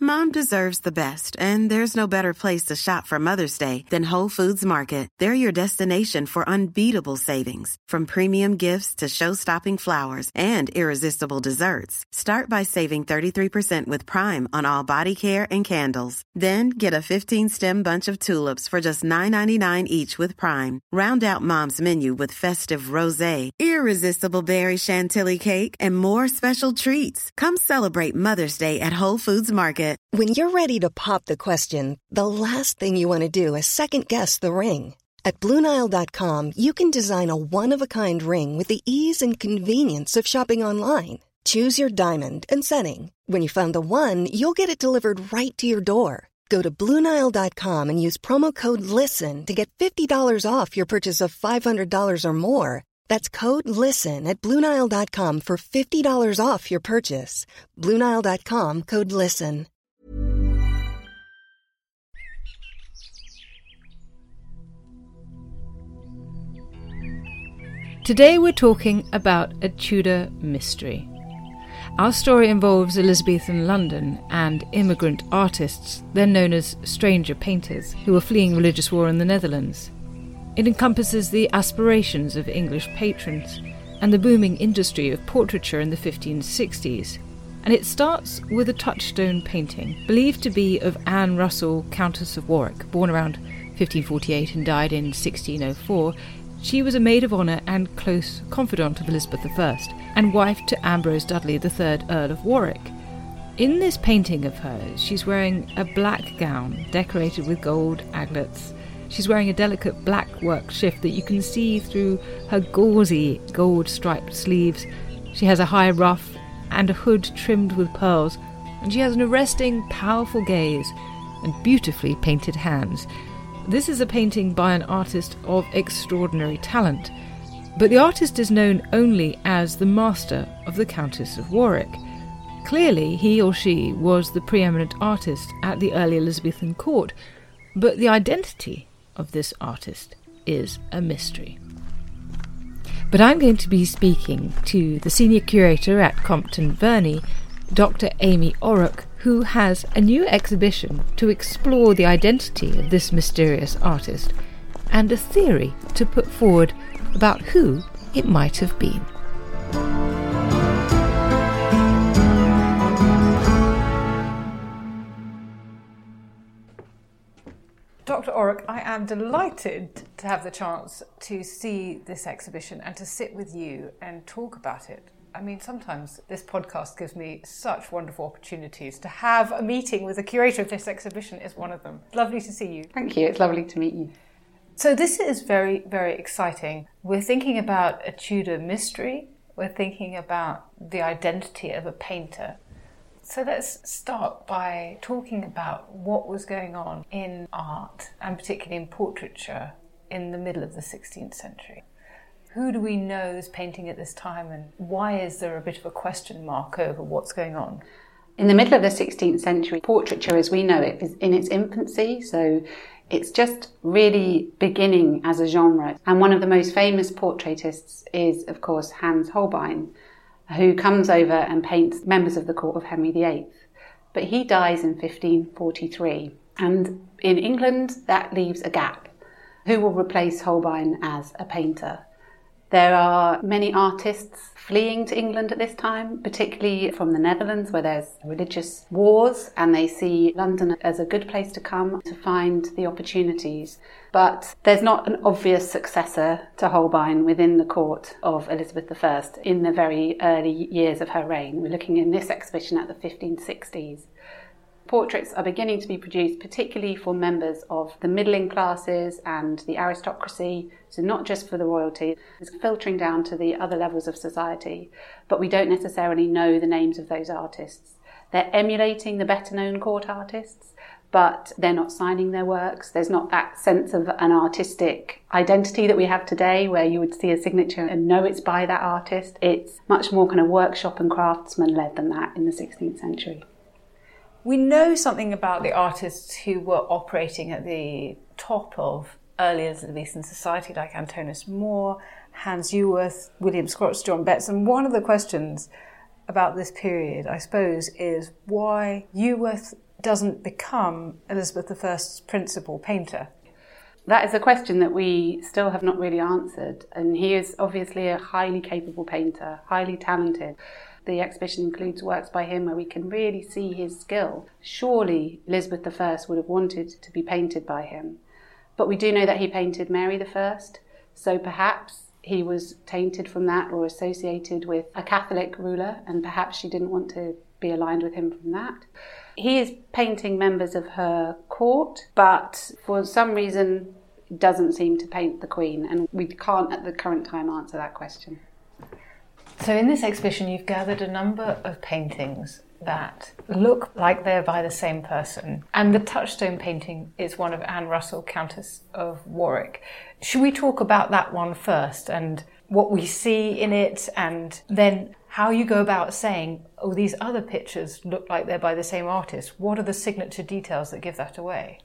Mom deserves the best, and there's no better place to shop for Mother's Day than Whole Foods Market. They're your destination for unbeatable savings, from premium gifts to show-stopping flowers and irresistible desserts. Start by saving 33% with Prime on all body care and candles. Then get a 15-stem bunch of tulips for just $9.99 each with Prime. Round out Mom's menu with festive rosé, irresistible berry chantilly cake, and more special treats. Come celebrate Mother's Day at Whole Foods Market. When you're ready to pop the question, the last thing you want to do is second-guess the ring. At BlueNile.com, you can design a one-of-a-kind ring with the ease and convenience of shopping online. Choose your diamond and setting. When you find the one, you'll get it delivered right to your door. Go to BlueNile.com and use promo code LISTEN to get $50 off your purchase of $500 or more. That's code LISTEN at BlueNile.com for $50 off your purchase. BlueNile.com, code LISTEN. Today we're talking about a Tudor mystery. Our story involves Elizabethan London and immigrant artists, then known as stranger painters, who were fleeing religious war in the Netherlands. It encompasses the aspirations of English patrons and the booming industry of portraiture in the 1560s. And it starts with a touchstone painting, believed to be of Anne Russell, Countess of Warwick, born around 1548 and died in 1604. She was a maid of honour and close confidant of Elizabeth I, and wife to Ambrose Dudley, the 3rd Earl of Warwick. In this painting of hers, she's wearing a black gown decorated with gold aglets. She's wearing a delicate black work shift that you can see through her gauzy gold-striped sleeves. She has a high ruff and a hood trimmed with pearls, and she has an arresting, powerful gaze and beautifully painted hands. This is a painting by an artist of extraordinary talent, but the artist is known only as the master of the Countess of Warwick. Clearly, he or she was the preeminent artist at the early Elizabethan court, but the identity of this artist is a mystery. But I'm going to be speaking to the senior curator at Compton Verney, Dr. Amy Orrock, who has a new exhibition to explore the identity of this mysterious artist and a theory to put forward about who it might have been. Dr. Orrock, I am delighted to have the chance to see this exhibition and to sit with you and talk about it. I mean, sometimes this podcast gives me such wonderful opportunities. To have a meeting with the curator of this exhibition is one of them. Lovely to see you. Thank you. It's lovely to meet you. So this is very, very exciting. We're thinking about a Tudor mystery. We're thinking about the identity of a painter. So let's start by talking about what was going on in art, and particularly in portraiture, in the middle of the 16th century. Who do we know is painting at this time, and why is there a bit of a question mark over what's going on? In the middle of the 16th century, portraiture as we know it is in its infancy, so it's just really beginning as a genre. And one of the most famous portraitists is, of course, Hans Holbein, who comes over and paints members of the court of Henry VIII. But he dies in 1543. And in England, that leaves a gap. Who will replace Holbein as a painter? There are many artists fleeing to England at this time, particularly from the Netherlands, where there's religious wars, and they see London as a good place to come to find the opportunities. But there's not an obvious successor to Holbein within the court of Elizabeth I in the very early years of her reign. We're looking in this exhibition at the 1560s. Portraits are beginning to be produced, particularly for members of the middling classes and the aristocracy, so not just for the royalty. It's filtering down to the other levels of society, but we don't necessarily know the names of those artists. They're emulating the better-known court artists, but they're not signing their works. There's not that sense of an artistic identity that we have today, where you would see a signature and know it's by that artist. It's much more kind of workshop and craftsman-led than that in the 16th century. We know something about the artists who were operating at the top of early Elizabethan society, like Antonis More, Hans Ewerth, William Scrots, John Betts. And one of the questions about this period, I suppose, is why Ewerth doesn't become Elizabeth I's principal painter? That is a question that we still have not really answered. And he is obviously a highly capable painter, highly talented. The exhibition includes works by him where we can really see his skill. Surely Elizabeth I would have wanted to be painted by him. But we do know that he painted Mary I, so perhaps he was tainted from that or associated with a Catholic ruler, and perhaps she didn't want to be aligned with him from that. He is painting members of her court, but for some reason doesn't seem to paint the Queen, and we can't at the current time answer that question. So in this exhibition you've gathered a number of paintings that look like they're by the same person, and the touchstone painting is one of Anne Russell, Countess of Warwick. Should we talk about that one first and what we see in it, and then how you go about saying, oh, these other pictures look like they're by the same artist? What are the signature details that give that away?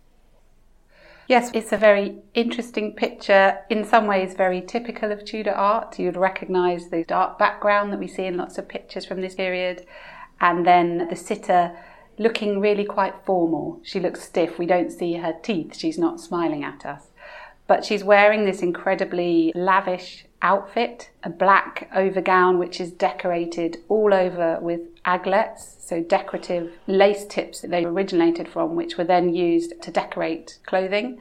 Yes, it's a very interesting picture, in some ways very typical of Tudor art. You'd recognise the dark background that we see in lots of pictures from this period, and then the sitter looking really quite formal. She looks stiff, we don't see her teeth, she's not smiling at us. But she's wearing this incredibly lavish outfit, a black overgown which is decorated all over with aglets, so decorative lace tips that they originated from, which were then used to decorate clothing.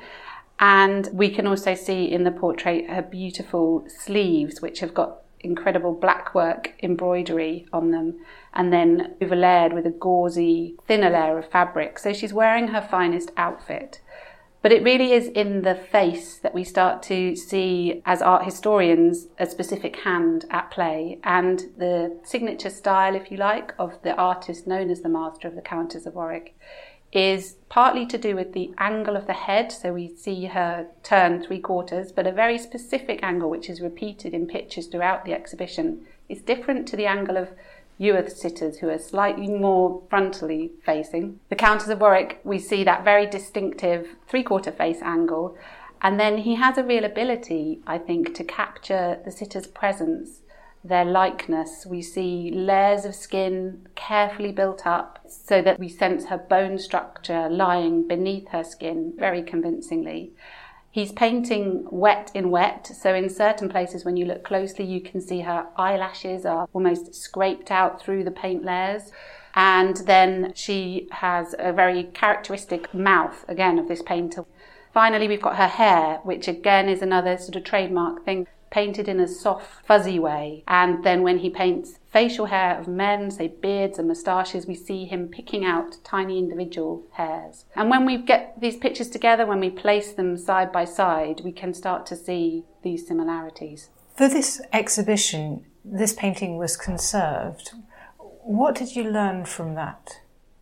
And we can also see in the portrait her beautiful sleeves, which have got incredible blackwork embroidery on them, and then overlaid with a gauzy, thinner layer of fabric. So she's wearing her finest outfit. But it really is in the face that we start to see, as art historians, a specific hand at play, and the signature style, if you like, of the artist known as the Master of the Countess of Warwick is partly to do with the angle of the head. So we see her turn 3/4, but a very specific angle which is repeated in pictures throughout the exhibition. It's different to the angle of Ewythr sitters, who are slightly more frontally facing. The Countess of Warwick, we see that very distinctive 3/4 face angle, and then he has a real ability, I think, to capture the sitter's presence, their likeness. We see layers of skin carefully built up so that we sense her bone structure lying beneath her skin very convincingly. He's painting wet in wet, so in certain places when you look closely you can see her eyelashes are almost scraped out through the paint layers. And then she has a very characteristic mouth, again, of this painter. Finally, we've got her hair, which again is another sort of trademark thing, painted in a soft, fuzzy way. And then when he paints facial hair of men, say beards and moustaches, we see him picking out tiny individual hairs. And when we get these pictures together, when we place them side by side, we can start to see these similarities. For this exhibition, this painting was conserved. What did you learn from that?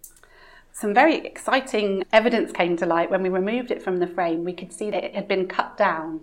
Some very exciting evidence came to light. When we removed it from the frame, we could see that it had been cut down.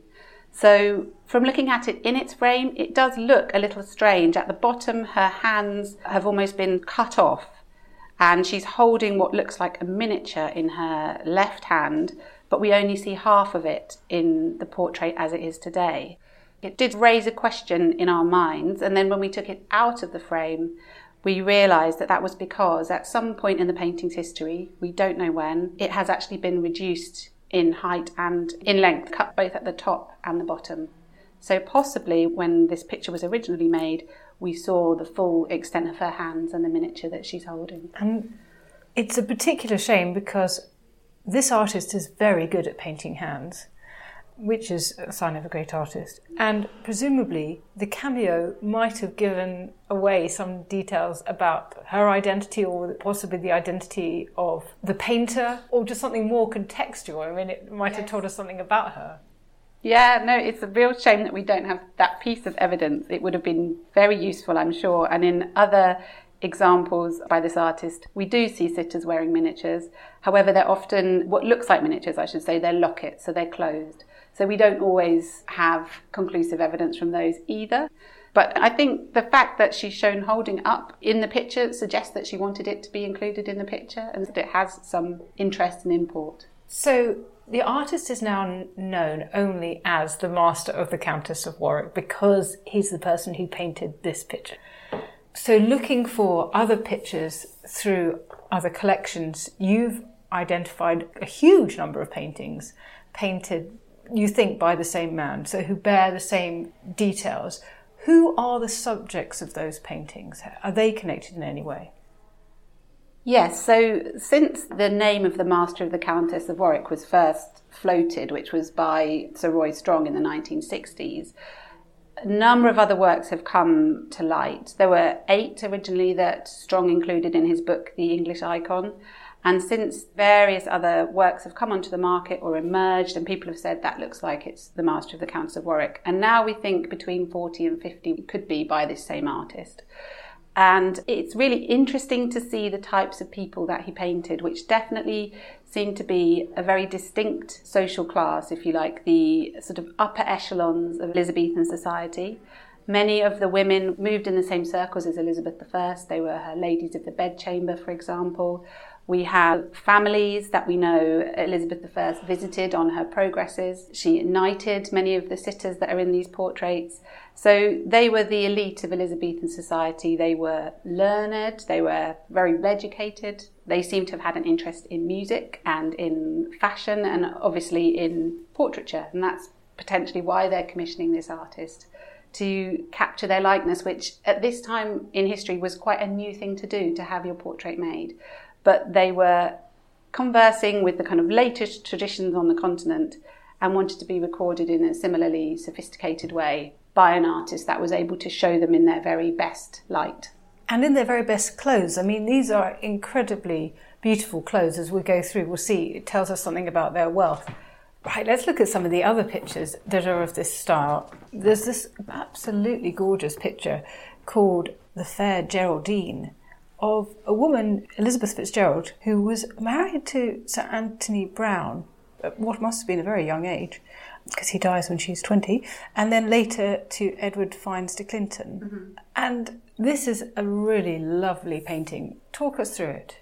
So from looking at it in its frame, it does look a little strange. At the bottom, her hands have almost been cut off, and she's holding what looks like a miniature in her left hand, but we only see half of it in the portrait as it is today. It did raise a question in our minds, and then when we took it out of the frame, we realised that that was because at some point in the painting's history, we don't know when, it has actually been reduced in height and in length, cut both at the top and the bottom. So possibly when this picture was originally made, we saw the full extent of her hands and the miniature that she's holding. And it's a particular shame because this artist is very good at painting hands, which is a sign of a great artist. And presumably the cameo might have given away some details about her identity, or possibly the identity of the painter, or just something more contextual. I mean, it might have told us something about her. Yeah, no, it's a real shame that we don't have that piece of evidence. It would have been very useful, I'm sure. And in other examples by this artist, we do see sitters wearing miniatures. However, they're often what looks like miniatures, I should say. They're lockets, so they're closed. So we don't always have conclusive evidence from those either. But I think the fact that she's shown holding up in the picture suggests that she wanted it to be included in the picture and that it has some interest and import. So the artist is now known only as the Master of the Countess of Warwick because he's the person who painted this picture. So looking for other pictures through other collections, you've identified a huge number of paintings painted, you think, by the same man, so who bear the same details. Who are the subjects of those paintings? Are they connected in any way? Yes, so since the name of the Master of the Countess of Warwick was first floated, which was by Sir Roy Strong in the 1960s, a number of other works have come to light. There were 8 originally that Strong included in his book, The English Icon. And since various other works have come onto the market or emerged, and people have said that looks like it's the Master of the Countess of Warwick. And now we think between 40 and 50 could be by this same artist. And it's really interesting to see the types of people that he painted, which definitely seem to be a very distinct social class, if you like, the sort of upper echelons of Elizabethan society. Many of the women moved in the same circles as Elizabeth I. They were her ladies of the bedchamber, for example. We have families that we know Elizabeth I visited on her progresses. She knighted many of the sitters that are in these portraits. So they were the elite of Elizabethan society. They were learned, they were very well educated. They seem to have had an interest in music and in fashion and obviously in portraiture. And that's potentially why they're commissioning this artist, to capture their likeness, which at this time in history was quite a new thing to do, to have your portrait made. But they were conversing with the kind of latest traditions on the continent and wanted to be recorded in a similarly sophisticated way by an artist that was able to show them in their very best light. And in their very best clothes. I mean, these are incredibly beautiful clothes. As we go through, we'll see it tells us something about their wealth. Right, let's look at some of the other pictures that are of this style. There's this absolutely gorgeous picture called The Fair Geraldine, of a woman, Elizabeth Fitzgerald, who was married to Sir Anthony Browne at what must have been a very young age, because he dies when she's 20, and then later to Edward Fiennes de Clinton. Mm-hmm. And this is a really lovely painting. Talk us through it.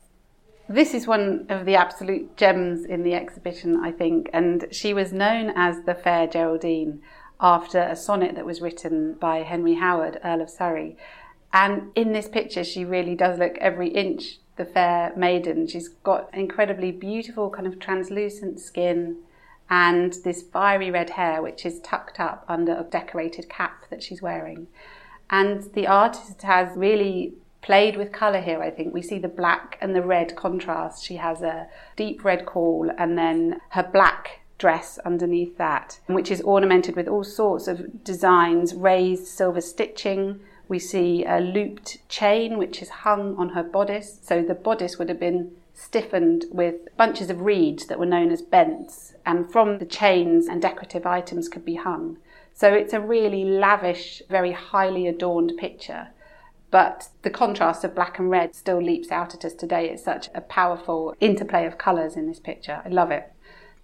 This is one of the absolute gems in the exhibition, I think, and she was known as the Fair Geraldine after a sonnet that was written by Henry Howard, Earl of Surrey. And in this picture, she really does look every inch the fair maiden. She's got incredibly beautiful kind of translucent skin and this fiery red hair, which is tucked up under a decorated cap that she's wearing. And the artist has really played with colour here, I think. We see the black and the red contrast. She has a deep red caul and then her black dress underneath that, which is ornamented with all sorts of designs, raised silver stitching. We see a looped chain which is hung on her bodice. So the bodice would have been stiffened with bunches of reeds that were known as bents, and from the chains and decorative items could be hung. So it's a really lavish, very highly adorned picture. But the contrast of black and red still leaps out at us today. It's such a powerful interplay of colours in this picture. I love it.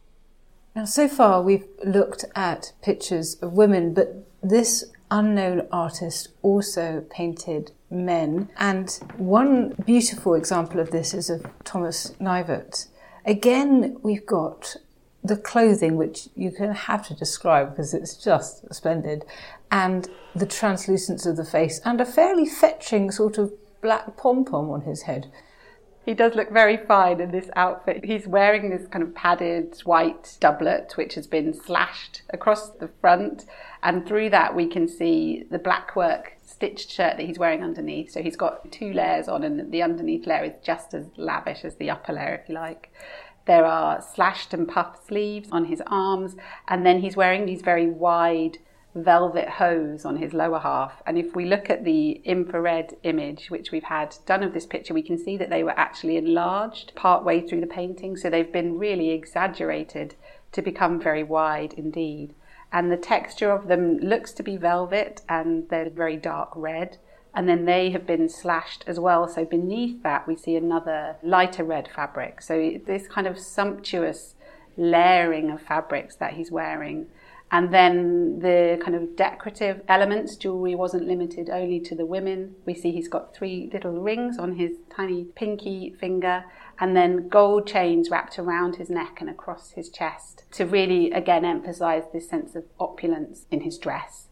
Now, so far we've looked at pictures of women, but this unknown artist also painted men. And one beautiful example of this is of Thomas Knivett. Again, we've got the clothing, which you can have to describe because it's just splendid, and the translucence of the face, and a fairly fetching sort of black pom-pom on his head. He does look very fine in this outfit. He's wearing this kind of padded white doublet, which has been slashed across the front. And through that, we can see the black work stitched shirt that he's wearing underneath. So he's got 2 layers on, and the underneath layer is just as lavish as the upper layer, if you like. There are slashed and puffed sleeves on his arms. And then he's wearing these very wide velvet hose on his lower half. And if we look at the infrared image which we've had done of this picture, we can see that they were actually enlarged part way through the painting, so they've been really exaggerated to become very wide indeed. And the texture of them looks to be velvet, and they're very dark red, and then they have been slashed as well, so beneath that we see another lighter red fabric. So this kind of sumptuous layering of fabrics that he's wearing. And then the kind of decorative elements, jewellery wasn't limited only to the women. We see he's got 3 little rings on his tiny pinky finger, and then gold chains wrapped around his neck and across his chest to really, again, emphasise this sense of opulence in his dress.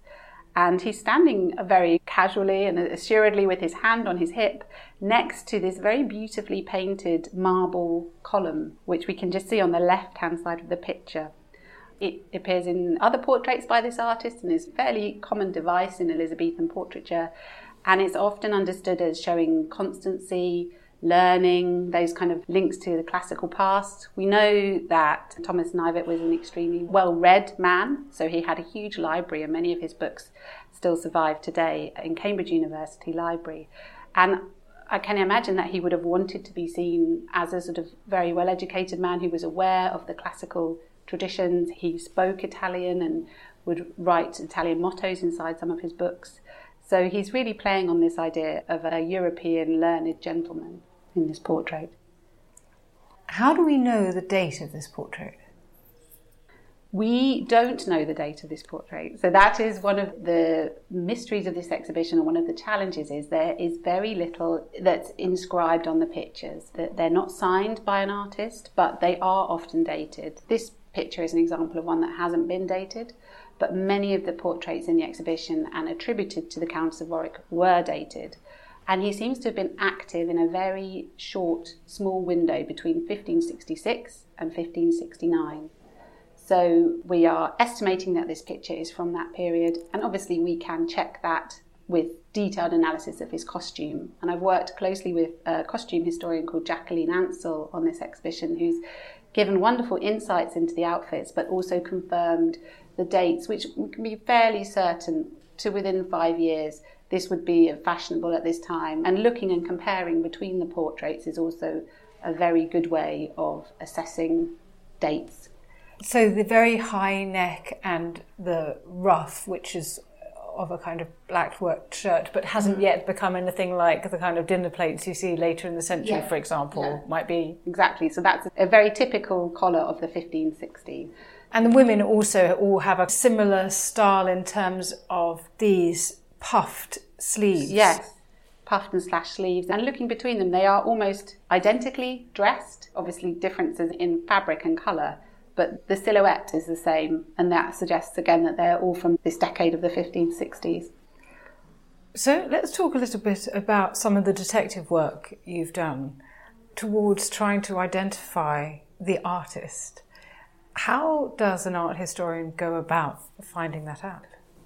And he's standing very casually and assuredly with his hand on his hip next to this very beautifully painted marble column, which we can just see on the left-hand side of the picture. It appears in other portraits by this artist and is a fairly common device in Elizabethan portraiture. And it's often understood as showing constancy, learning, those kind of links to the classical past. We know that Thomas Knivett was an extremely well-read man, so he had a huge library, and many of his books still survive today in Cambridge University Library. And I can imagine that he would have wanted to be seen as a sort of very well-educated man who was aware of the classical traditions. He spoke Italian and would write Italian mottos inside some of his books. So he's really playing on this idea of a European learned gentleman in this portrait. How do we know the date of this portrait? We don't know the date of this portrait. So that is one of the mysteries of this exhibition, and one of the challenges is there is very little that's inscribed on the pictures. They're not signed by an artist, but they are often dated. This picture is an example of one that hasn't been dated, but many of the portraits in the exhibition and attributed to the Countess of Warwick were dated. And he seems to have been active in a very short, small window between 1566 and 1569. So we are estimating that this picture is from that period, and obviously we can check that with detailed analysis of his costume. And I've worked closely with a costume historian called Jacqueline Ansell on this exhibition, who's given wonderful insights into the outfits, but also confirmed the dates, which can be fairly certain to within 5 years. This would be fashionable at this time. And looking and comparing between the portraits is also a very good way of assessing dates. So the very high neck and the ruff, which is of a kind of black worked shirt, but hasn't yet become anything like the kind of dinner plates you see later in the century, for example, might be. Exactly. So that's a very typical collar of the 1560s. And the women also all have a similar style in terms of these puffed sleeves. Yes, puffed and slashed sleeves. And looking between them, they are almost identically dressed. Obviously differences in fabric and colour, but the silhouette is the same, and that suggests again that they're all from this decade of the 1560s. So let's talk a little bit about some of the detective work you've done towards trying to identify the artist. How does an art historian go about finding that out?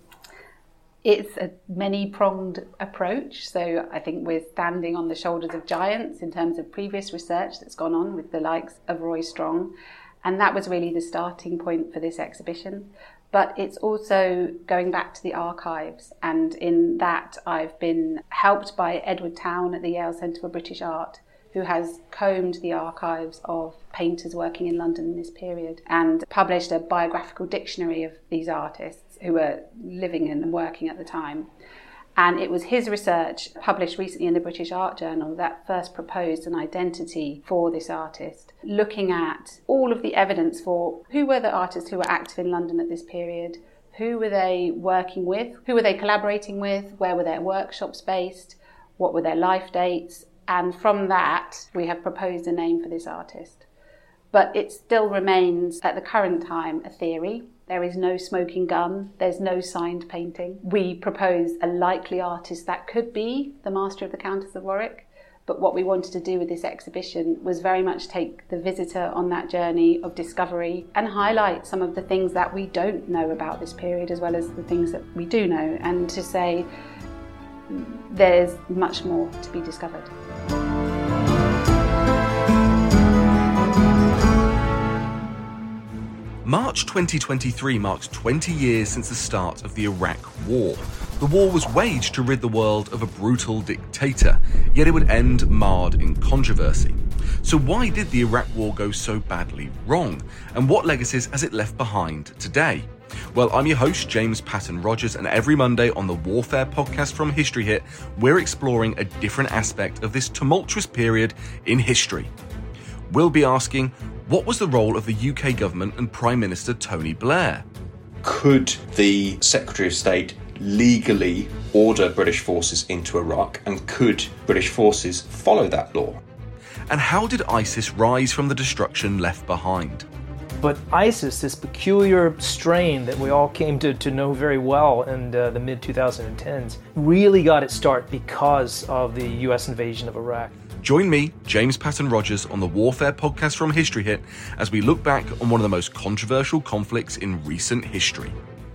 It's a many-pronged approach. So I think we're standing on the shoulders of giants in terms of previous research that's gone on with the likes of Roy Strong. And that was really the starting point for this exhibition. But it's also going back to the archives. And in that, I've been helped by Edward Town at the Yale Centre for British Art, who has combed the archives of painters working in London in this period and published a biographical dictionary of these artists who were living and working at the time. And it was his research, published recently in the British Art Journal, that first proposed an identity for this artist, looking at all of the evidence for who were the artists who were active in London at this period, who were they working with, who were they collaborating with, where were their workshops based, what were their life dates, and from that we have proposed a name for this artist. But it still remains, at the current time, a theory. There is no smoking gun, there's no signed painting. We propose a likely artist that could be the master of the Countess of Warwick, but what we wanted to do with this exhibition was very much take the visitor on that journey of discovery and highlight some of the things that we don't know about this period as well as the things that we do know, and to say there's much more to be discovered. March 2023 marks 20 years since the start of the Iraq War. The war was waged to rid the world of a brutal dictator, yet it would end marred in controversy. So why did the Iraq War go so badly wrong? And what legacies has it left behind today? Well, I'm your host, James Patton Rogers, and every Monday on the Warfare podcast from History Hit, we're exploring a different aspect of this tumultuous period in history. We'll be asking, what was the role of the UK government and Prime Minister Tony Blair? Could the Secretary of State legally order British forces into Iraq, and could British forces follow that law? And how did ISIS rise from the destruction left behind? But Isis, this peculiar strain that we all came to know very well in the mid-2010s, really got its start because of the US invasion of Iraq. Join me, James Patton Rogers, on the Warfare podcast from History Hit as we look back on one of the most controversial conflicts in recent history.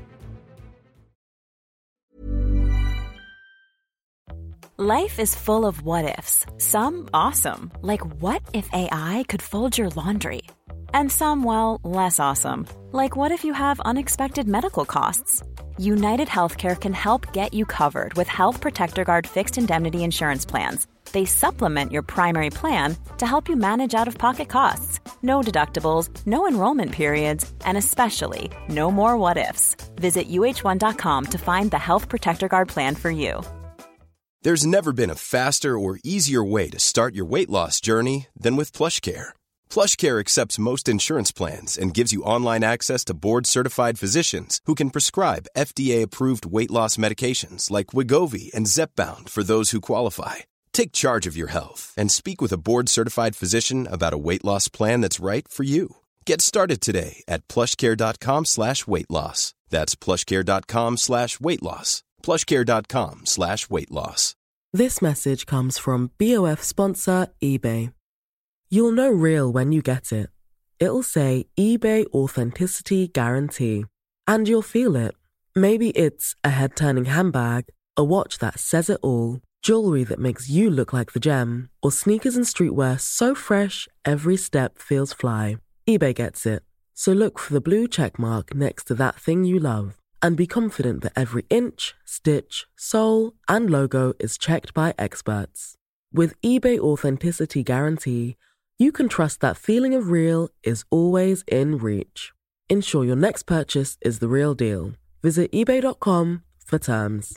Life is full of what-ifs. Some awesome, like what if AI could fold your laundry? And some, well, less awesome, like what if you have unexpected medical costs? United Healthcare can help get you covered with Health Protector Guard fixed indemnity insurance plans. They supplement your primary plan to help you manage out-of-pocket costs. No deductibles, no enrollment periods, and especially no more what-ifs. Visit uh1.com to find the Health Protector Guard plan for you. There's never been a faster or easier way to start your weight loss journey than with PlushCare. PlushCare accepts most insurance plans and gives you online access to board-certified physicians who can prescribe FDA-approved weight loss medications like Wegovy and Zepbound for those who qualify. Take charge of your health and speak with a board-certified physician about a weight loss plan that's right for you. Get started today at plushcare.com/weight loss. That's plushcare.com/weight loss. plushcare.com/weight loss. This message comes from BOF sponsor eBay. You'll know real when you get it. It'll say eBay Authenticity Guarantee. And you'll feel it. Maybe it's a head-turning handbag, a watch that says it all, jewelry that makes you look like the gem, or sneakers and streetwear so fresh every step feels fly. eBay gets it. So look for the blue check mark next to that thing you love. And be confident that every inch, stitch, sole, and logo is checked by experts. With eBay Authenticity Guarantee, you can trust that feeling of real is always in reach. Ensure your next purchase is the real deal. Visit ebay.com for terms.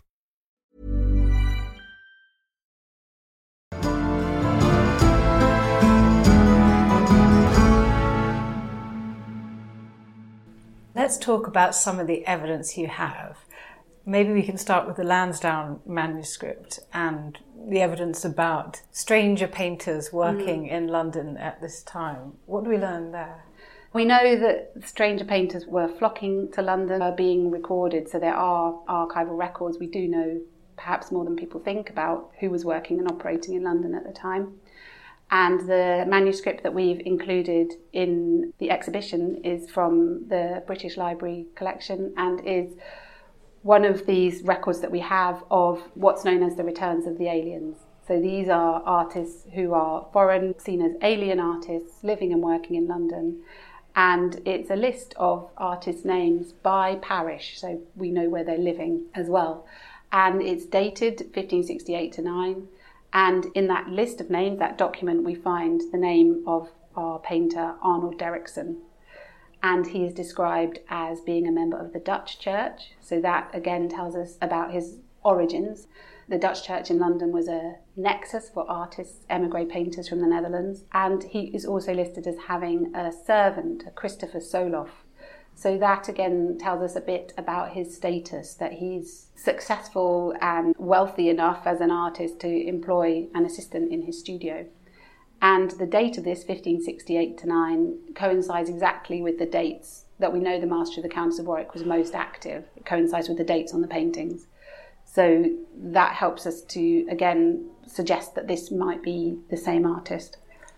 Let's talk about some of the evidence you have. Maybe we can start with the Lansdowne manuscript and the evidence about stranger painters working in London at this time. What do we learn there? We know that stranger painters were flocking to London, being recorded, so there are archival records. We do know perhaps more than people think about who was working and operating in London at the time. And the manuscript that we've included in the exhibition is from the British Library collection and is one of these records that we have of what's known as the returns of the aliens. So these are artists who are foreign, seen as alien artists, living and working in London. And it's a list of artists' names by parish, so we know where they're living as well. And it's dated 1568 to 9. And in that list of names, that document, we find the name of our painter, Arnold Derrickson. And he is described as being a member of the Dutch Church. So that, again, tells us about his origins. The Dutch Church in London was a nexus for artists, émigré painters from the Netherlands. And he is also listed as having a servant, Christopher Soloff. So that, again, tells us a bit about his status, that he's successful and wealthy enough as an artist to employ an assistant in his studio. And the date of this, 1568 to 9, coincides exactly with the dates that we know the Master of the Countess of Warwick was most active. It coincides with the dates on the paintings. So that helps us to, again, suggest that this might be the same artist.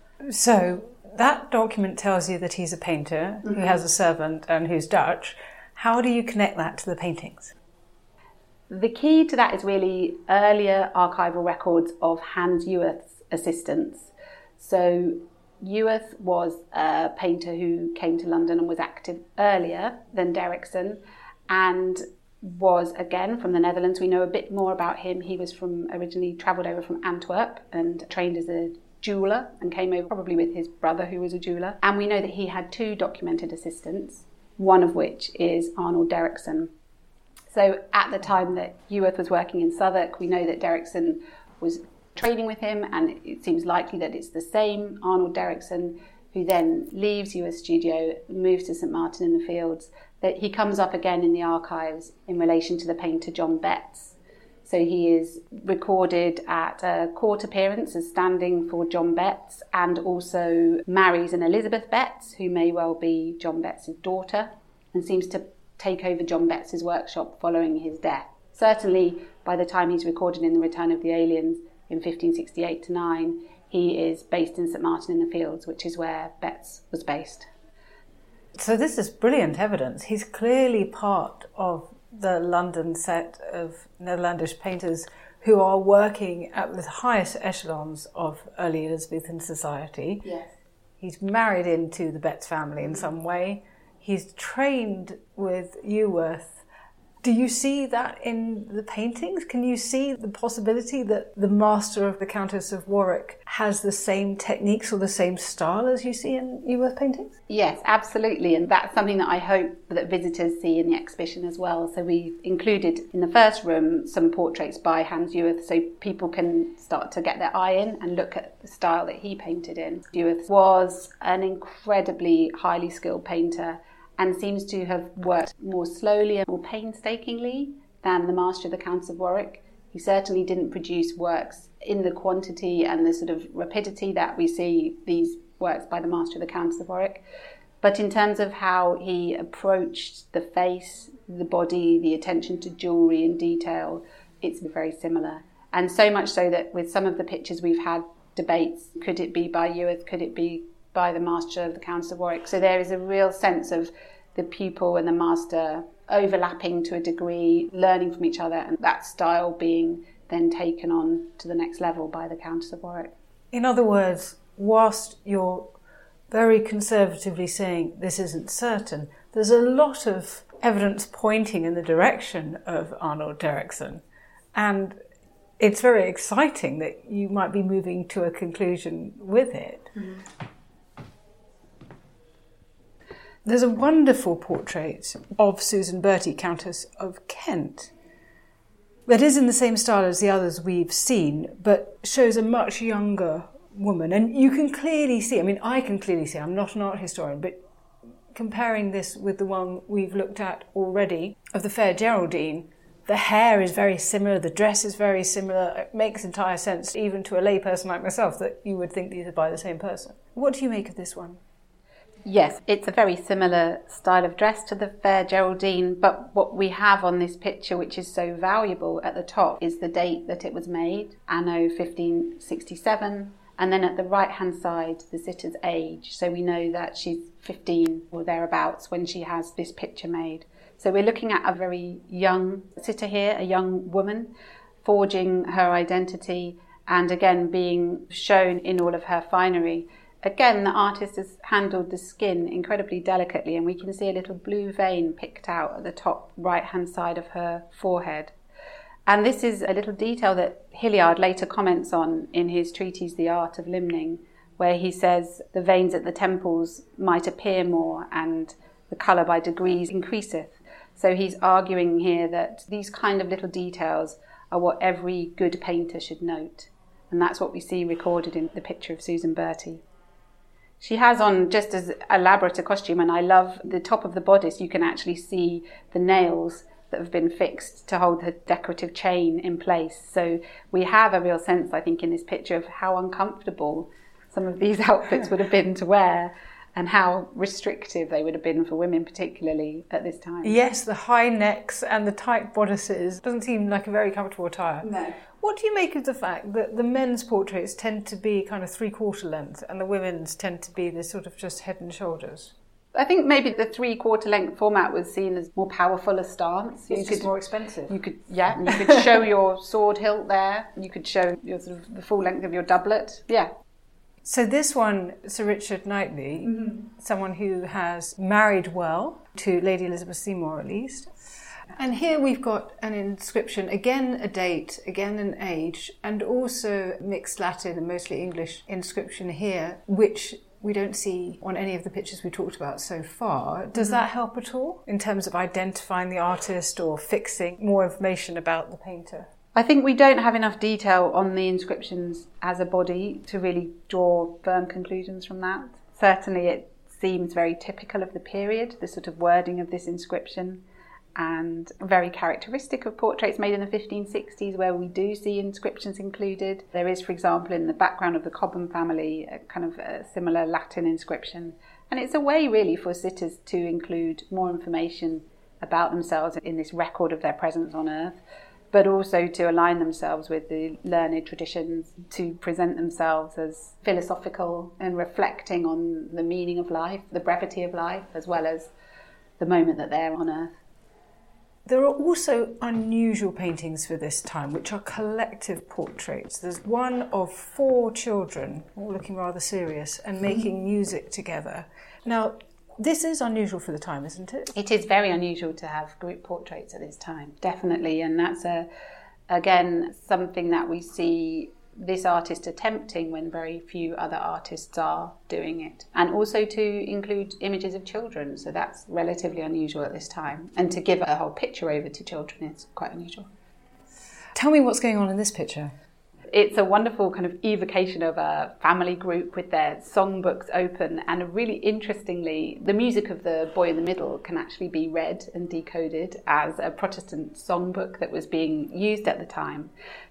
So that document tells you that he's a painter who has a servant and who's Dutch. How do you connect that to the paintings? The key to that is really earlier archival records of Hans Eweth's assistants. So Eweth was a painter who came to London and was active earlier than Derrickson and was, again, from the Netherlands. We know a bit more about him. He was originally travelled over from Antwerp and trained as a jeweller and came over probably with his brother who was a jeweller. And we know that he had 2 documented assistants, one of which is Arnold Derrickson. So at the time that Eweth was working in Southwark, we know that Derrickson was training with him, and it seems likely that it's the same Arnold Derrickson who then leaves Eweth's studio, moves to St Martin in the Fields, that he comes up again in the archives in relation to the painter John Betts. So he is recorded at a court appearance as standing for John Betts, and also marries an Elizabeth Betts, who may well be John Betts' daughter, and seems to take over John Betts' workshop following his death. Certainly, by the time he's recorded in The Return of the Aliens in 1568-9, he is based in St Martin in the Fields, which is where Betts was based. So this is brilliant evidence. He's clearly part of the London set of Netherlandish painters who are working at the highest echelons of early Elizabethan society. Yes. He's married into the Betts family in some way. He's trained with Eworth. Do you see that in the paintings? Can you see the possibility that the master of the Countess of Warwick has the same techniques or the same style as you see in Eworth paintings? Yes, absolutely. And that's something that I hope that visitors see in the exhibition as well. So we included in the first room some portraits by Hans Eworth, so people can start to get their eye in and look at the style that he painted in. Eworth was an incredibly highly skilled painter, and seems to have worked more slowly and more painstakingly than the master of the Countess of Warwick. He certainly didn't produce works in the quantity and the sort of rapidity that we see these works by the master of the Countess of Warwick. But in terms of how he approached the face, the body, the attention to jewellery and detail, it's very similar. And so much so that with some of the pictures we've had debates, could it be by Eworth, could it be by the master of the Countess of Warwick? So there is a real sense of the pupil and the master overlapping to a degree, learning from each other, and that style being then taken on to the next level by the Countess of Warwick. In other words, whilst you're very conservatively saying this isn't certain, there's a lot of evidence pointing in the direction of Arnold Derrickson, and it's very exciting that you might be moving to a conclusion with it. Mm-hmm. There's a wonderful portrait of Susan Bertie, Countess of Kent, that is in the same style as the others we've seen, but shows a much younger woman. And you can clearly see, I can clearly see, I'm not an art historian, but comparing this with the one we've looked at already of the Fair Geraldine, the hair is very similar, the dress is very similar. It makes entire sense, even to a layperson like myself, that you would think these are by the same person. What do you make of this one? Yes, it's a very similar style of dress to the Fair Geraldine, but what we have on this picture, which is so valuable at the top, is the date that it was made, anno 1567, and then at the right-hand side, the sitter's age. So we know that she's 15 or thereabouts when she has this picture made. So we're looking at a very young sitter here, a young woman, forging her identity, and again being shown in all of her finery. Again, the artist has handled the skin incredibly delicately, and we can see a little blue vein picked out at the top right-hand side of her forehead. And this is a little detail that Hilliard later comments on in his treatise, The Art of Limning, where he says the veins at the temples might appear more, and the colour by degrees increaseth. So he's arguing here that these kind of little details are what every good painter should note. And that's what we see recorded in the picture of Susan Bertie. She has on just as elaborate a costume, and I love the top of the bodice. You can actually see the nails that have been fixed to hold the decorative chain in place. So we have a real sense, I think, in this picture of how uncomfortable some of these outfits would have been to wear, and how restrictive they would have been for women, particularly at this time. Yes, the high necks and the tight bodices doesn't seem like a very comfortable attire. No. What do you make of the fact that the men's portraits tend to be kind of 3/4 length and the women's tend to be this sort of just head and shoulders? I think maybe the 3/4 length format was seen as more powerful a stance. It's just more expensive. You could show your sword hilt there. You could show your sort of the full length of your doublet. Yeah. So this one, Sir Richard Knightley, someone who has married well to Lady Elizabeth Seymour at least. And here we've got an inscription, again a date, again an age, and also mixed Latin and mostly English inscription here, which we don't see on any of the pictures we talked about so far. Does that help at all in terms of identifying the artist or fixing more information about the painter? I think we don't have enough detail on the inscriptions as a body to really draw firm conclusions from that. Certainly it seems very typical of the period, the sort of wording of this inscription. and very characteristic of portraits made in the 1560s, where we do see inscriptions included. There is, for example, in the background of the Cobham family, a kind of a similar Latin inscription. And it's a way really for sitters to include more information about themselves in this record of their presence on earth, but also to align themselves with the learned traditions, to present themselves as philosophical and reflecting on the meaning of life, the brevity of life, as well as the moment that they're on earth. There are also unusual paintings for this time, which are collective portraits. There's one of 4 children, all looking rather serious, and making music together. Now, this is unusual for the time, isn't it? It is very unusual to have group portraits at this time, definitely. And that's, again, something that we see this artist attempting when very few other artists are doing it. And also to include images of children. So that's relatively unusual at this time. And to give a whole picture over to children is quite unusual. Tell me what's going on in this picture. It's a wonderful kind of evocation of a family group with their songbooks open, and really interestingly, the music of the boy in the middle can actually be read and decoded as a Protestant songbook that was being used at the time.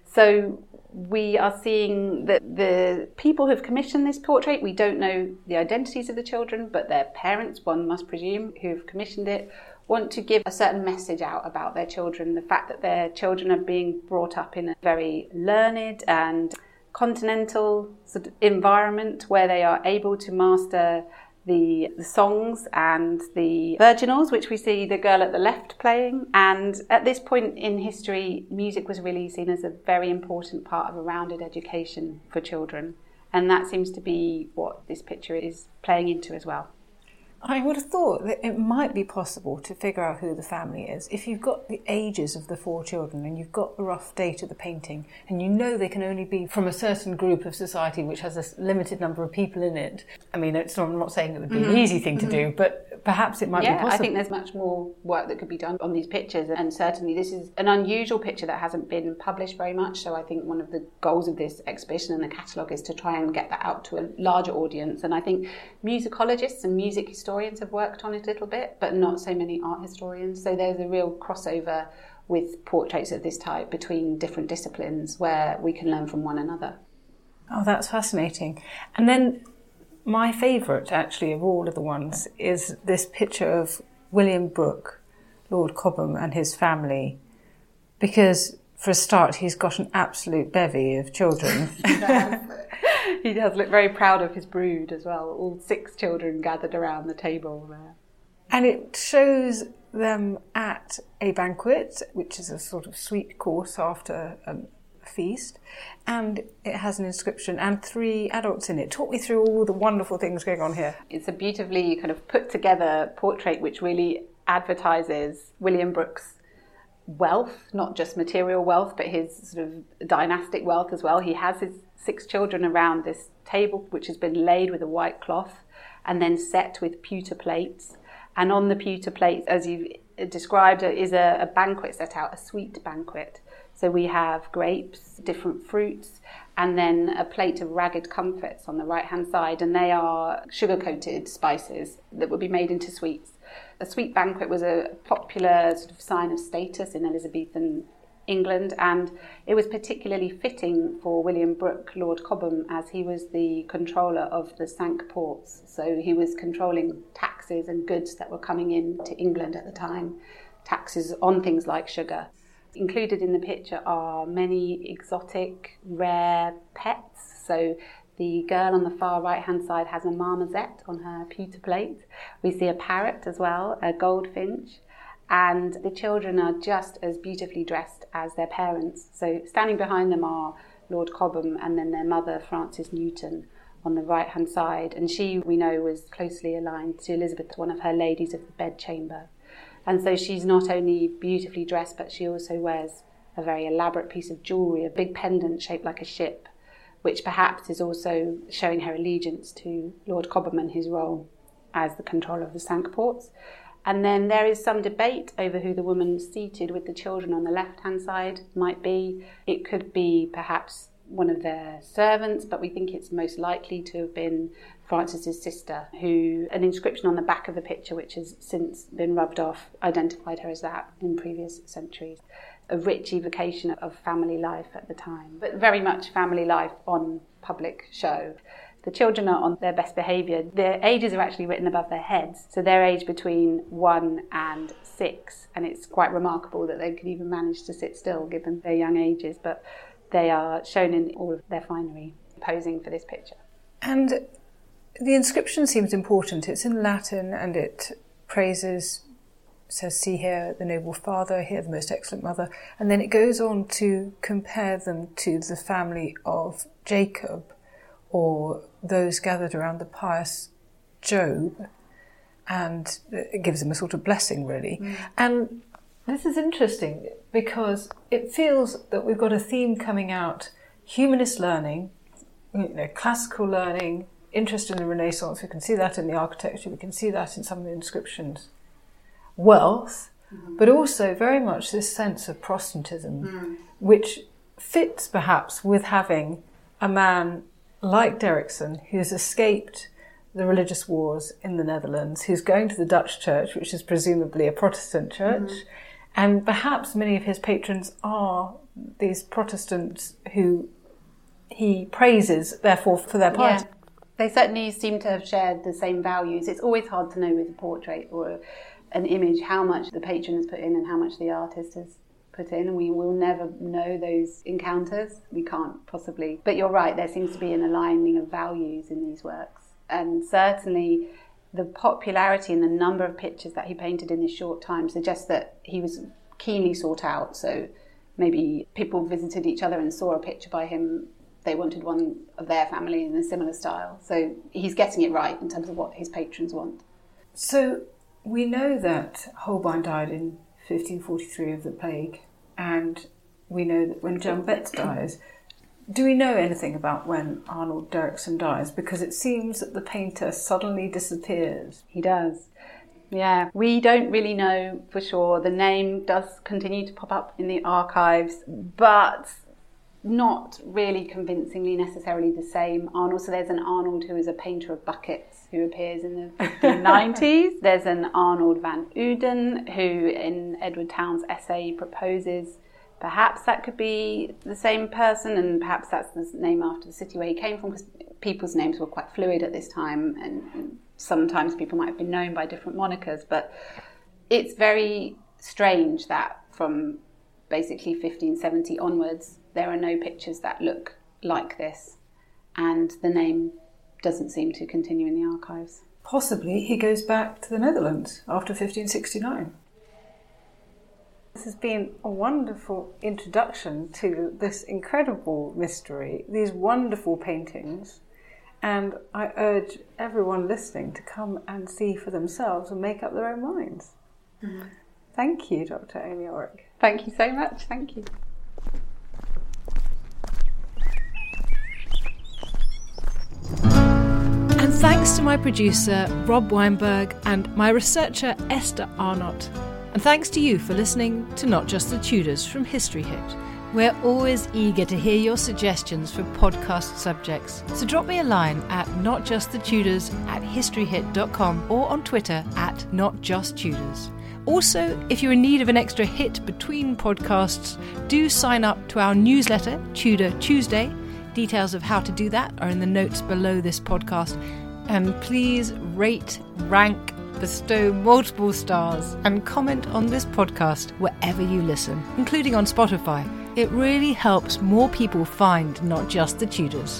So we are seeing that the people who've commissioned this portrait, we don't know the identities of the children, but their parents, one must presume, who've commissioned it, want to give a certain message out about their children, the fact that their children are being brought up in a very learned and continental sort of environment where they are able to master the songs and the virginals, which we see the girl at the left playing. And at this point in history, music was really seen as a very important part of a rounded education for children. And that seems to be what this picture is playing into as well. I would have thought that it might be possible to figure out who the family is if you've got the ages of the 4 children and you've got the rough date of the painting and you know they can only be from a certain group of society which has a limited number of people in it. I mean, I'm not saying it would be an easy thing to do, but perhaps it might be possible. I think there's much more work that could be done on these pictures, and certainly this is an unusual picture that hasn't been published very much, so I think one of the goals of this exhibition and the catalogue is to try and get that out to a larger audience. And I think musicologists and music historians have worked on it a little bit, but not so many art historians. So there's a real crossover with portraits of this type between different disciplines where we can learn from one another. Oh, that's fascinating. And then my favourite, actually, of all of the ones is this picture of William Brooke, Lord Cobham, and his family, because for a start he's got an absolute bevy of children. He does look very proud of his brood as well, all 6 children gathered around the table there. And it shows them at a banquet, which is a sort of sweet course after a feast, and it has an inscription and 3 adults in it. Talk me through all the wonderful things going on here. It's a beautifully kind of put together portrait which really advertises William Brooke's wealth, not just material wealth, but his sort of dynastic wealth as well. He has his 6 children around this table, which has been laid with a white cloth and then set with pewter plates. And on the pewter plates, as you've described, is a banquet set out, a sweet banquet. So we have grapes, different fruits, and then a plate of ragged comfits on the right-hand side, and they are sugar-coated spices that would be made into sweets. A sweet banquet was a popular sort of sign of status in Elizabethan England, and it was particularly fitting for William Brooke, Lord Cobham, as he was the controller of the Cinque Ports. So he was controlling taxes and goods that were coming in to England at the time, taxes on things like sugar. Included in the picture are many exotic, rare pets. So the girl on the far right-hand side has a marmoset on her pewter plate. We see a parrot as well, a goldfinch. And the children are just as beautifully dressed as their parents. So standing behind them are Lord Cobham and then their mother, Frances Newton, on the right-hand side. And she, we know, was closely aligned to Elizabeth, one of her ladies of the bedchamber. And so she's not only beautifully dressed, but she also wears a very elaborate piece of jewellery, a big pendant shaped like a ship, which perhaps is also showing her allegiance to Lord Cobham and his role as the controller of the Cinque Ports. And then there is some debate over who the woman seated with the children on the left-hand side might be. It could be perhaps one of their servants, but we think it's most likely to have been Francis's sister, who an inscription on the back of the picture, which has since been rubbed off, identified her as that in previous centuries. A rich evocation of family life at the time, but very much family life on public show. The children are on their best behaviour. Their ages are actually written above their heads, so they're aged between 1 and 6, and it's quite remarkable that they could even manage to sit still given their young ages, but they are shown in all of their finery, posing for this picture. And the inscription seems important. It's in Latin and it praises, says, see here the noble father, here the most excellent mother. And then it goes on to compare them to the family of Jacob, or those gathered around the pious Job. And it gives them a sort of blessing, really. And this is interesting because it feels that we've got a theme coming out: humanist learning, classical learning, interest in the Renaissance. We can see that in the architecture, we can see that in some of the inscriptions. Wealth, but also very much this sense of Protestantism, which fits perhaps with having a man like Derrickson, who's escaped the religious wars in the Netherlands, who's going to the Dutch church, which is presumably a Protestant church, and perhaps many of his patrons are these Protestants who he praises, therefore, for their piety. Yeah. They certainly seem to have shared the same values. It's always hard to know with a portrait or an image how much the patron has put in and how much the artist has put in, and we will never know those encounters. We can't possibly. But you're right, there seems to be an aligning of values in these works. And certainly the popularity and the number of pictures that he painted in this short time suggests that he was keenly sought out. So maybe people visited each other and saw a picture by him. They wanted one of their family in a similar style. So he's getting it right in terms of what his patrons want. So we know that Holbein died in 1543 of the plague, and we know that when Jan Betz dies, do we know anything about when Arnold Derrickson dies? Because it seems that the painter suddenly disappears. He does. Yeah, we don't really know for sure. The name does continue to pop up in the archives, but not really convincingly necessarily the same Arnold. So there's an Arnold who is a painter of buckets who appears in the 1590s. There's an Arnold van Uden who in Edward Towne's essay proposes perhaps that could be the same person, and perhaps that's the name after the city where he came from, because people's names were quite fluid at this time and sometimes people might have been known by different monikers. But it's very strange that from basically 1570 onwards there are no pictures that look like this, and the name doesn't seem to continue in the archives. Possibly he goes back to the Netherlands after 1569. This has been a wonderful introduction to this incredible mystery, these wonderful paintings, and I urge everyone listening to come and see for themselves and make up their own minds. Thank you, Dr. Amy Orrick. Thank you so much. Thank you. And thanks to my producer, Rob Weinberg, and my researcher, Esther Arnott. And thanks to you for listening to Not Just the Tudors from History Hit. We're always eager to hear your suggestions for podcast subjects. So drop me a line at notjustthetudors@historyhit.com or on Twitter at notjusttudors. Also, if you're in need of an extra hit between podcasts, do sign up to our newsletter, Tudor Tuesday. Details of how to do that are in the notes below this podcast. And please rate, rank, bestow multiple stars and comment on this podcast wherever you listen, including on Spotify. It really helps more people find Not Just the Tudors.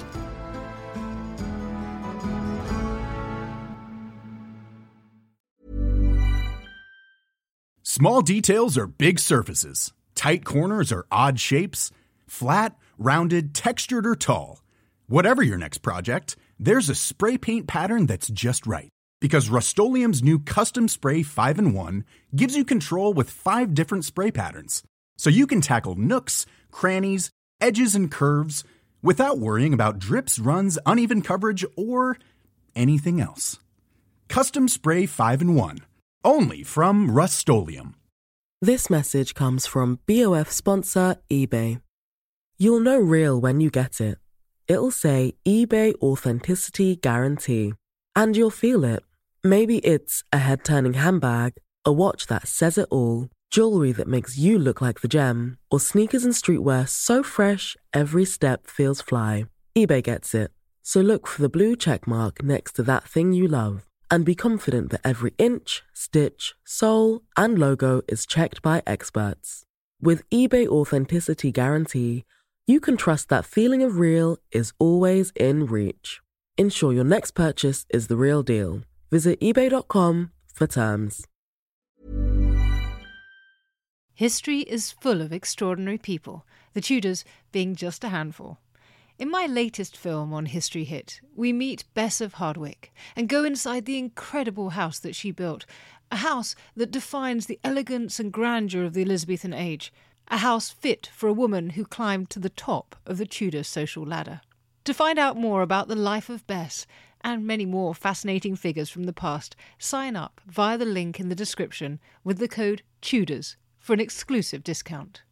Small details are big surfaces. Tight corners are odd shapes. Flat, rounded, textured, or tall. Whatever your next project, there's a spray paint pattern that's just right. Because Rust-Oleum's new Custom Spray 5-in-1 gives you control with 5 different spray patterns. So you can tackle nooks, crannies, edges, and curves without worrying about drips, runs, uneven coverage, or anything else. Custom Spray 5-in-1. Only from Rust-Oleum. This message comes from BOF sponsor eBay. You'll know real when you get it. It'll say eBay Authenticity Guarantee. And you'll feel it. Maybe it's a head-turning handbag, a watch that says it all, jewelry that makes you look like the gem, or sneakers and streetwear so fresh every step feels fly. eBay gets it. So look for the blue check mark next to that thing you love and be confident that every inch, stitch, sole, and logo is checked by experts. With eBay Authenticity Guarantee, you can trust that feeling of real is always in reach. Ensure your next purchase is the real deal. Visit ebay.com for terms. History is full of extraordinary people, the Tudors being just a handful. In my latest film on History Hit, we meet Bess of Hardwick and go inside the incredible house that she built, a house that defines the elegance and grandeur of the Elizabethan age, a house fit for a woman who climbed to the top of the Tudor social ladder. To find out more about the life of Bess and many more fascinating figures from the past, sign up via the link in the description with the code TUDORS for an exclusive discount.